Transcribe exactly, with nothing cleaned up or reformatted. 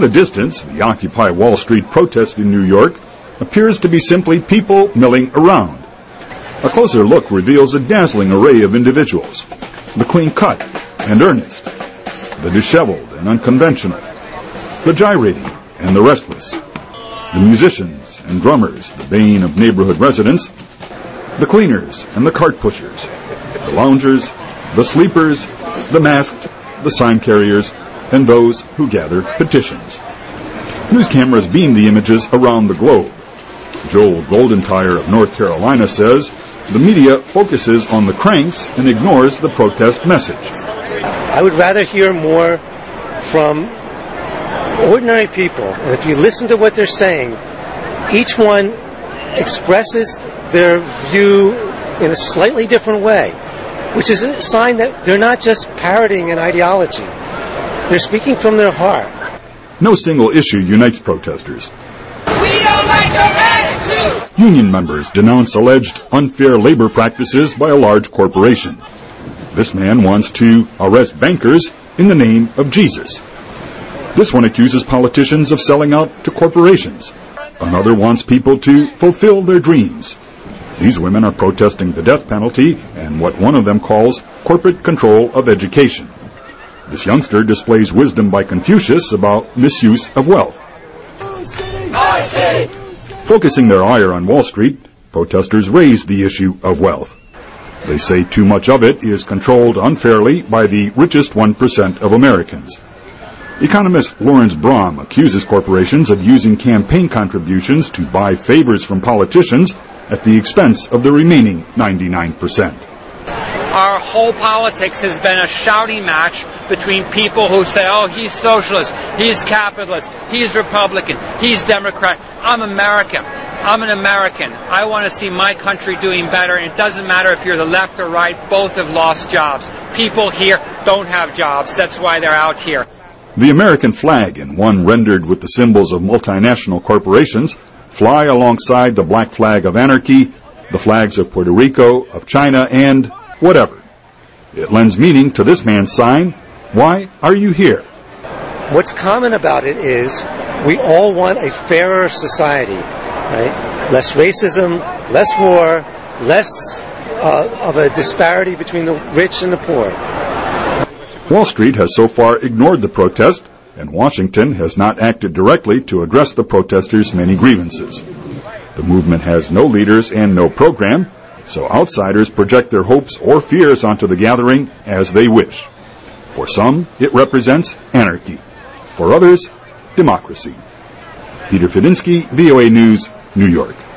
At a distance, the Occupy Wall Street protest in New York appears to be simply people milling around. A closer look reveals a dazzling array of individuals, the clean-cut and earnest, the disheveled and unconventional, the gyrating and the restless, the musicians and drummers, the bane of neighborhood residents, the cleaners and the cart pushers, the loungers, the sleepers, the masked, the sign carriers, and those who gather petitions. News cameras beam the images around the globe. Joel Goldentire of North Carolina says the media focuses on the cranks and ignores the protest message. I would rather hear more from ordinary people, and if you listen to what they're saying, each one expresses their view in a slightly different way, which is a sign that they're not just parroting an ideology. They're speaking from their heart. No single issue unites protesters. We don't like your attitude! Union members denounce alleged unfair labor practices by a large corporation. This man wants to arrest bankers in the name of Jesus. This one accuses politicians of selling out to corporations. Another wants people to fulfill their dreams. These women are protesting the death penalty and what one of them calls corporate control of education. This youngster displays wisdom by Confucius about misuse of wealth. Focusing their ire on Wall Street, protesters raise the issue of wealth. They say too much of it is controlled unfairly by the richest one percent of Americans. Economist Lawrence Brahm accuses corporations of using campaign contributions to buy favors from politicians at the expense of the remaining ninety-nine percent. Our whole politics has been a shouting match between people who say, oh, he's socialist, he's capitalist, he's Republican, he's Democrat. I'm American. I'm an American. I want to see my country doing better, and it doesn't matter if you're the left or right, both have lost jobs. People here don't have jobs. That's why they're out here. The American flag, and one rendered with the symbols of multinational corporations, fly alongside the black flag of anarchy, the flags of Puerto Rico, of China, and whatever. It lends meaning to this man's sign, "Why are you here?" What's common about it is we all want a fairer society, right? Less racism, less war, less uh, of a disparity between the rich and the poor. Wall Street has so far ignored the protest, and Washington has not acted directly to address the protesters' many grievances. The movement has no leaders and no program, so outsiders project their hopes or fears onto the gathering as they wish. For some, it represents anarchy. For others, democracy. Peter Fedinsky, V O A News, New York.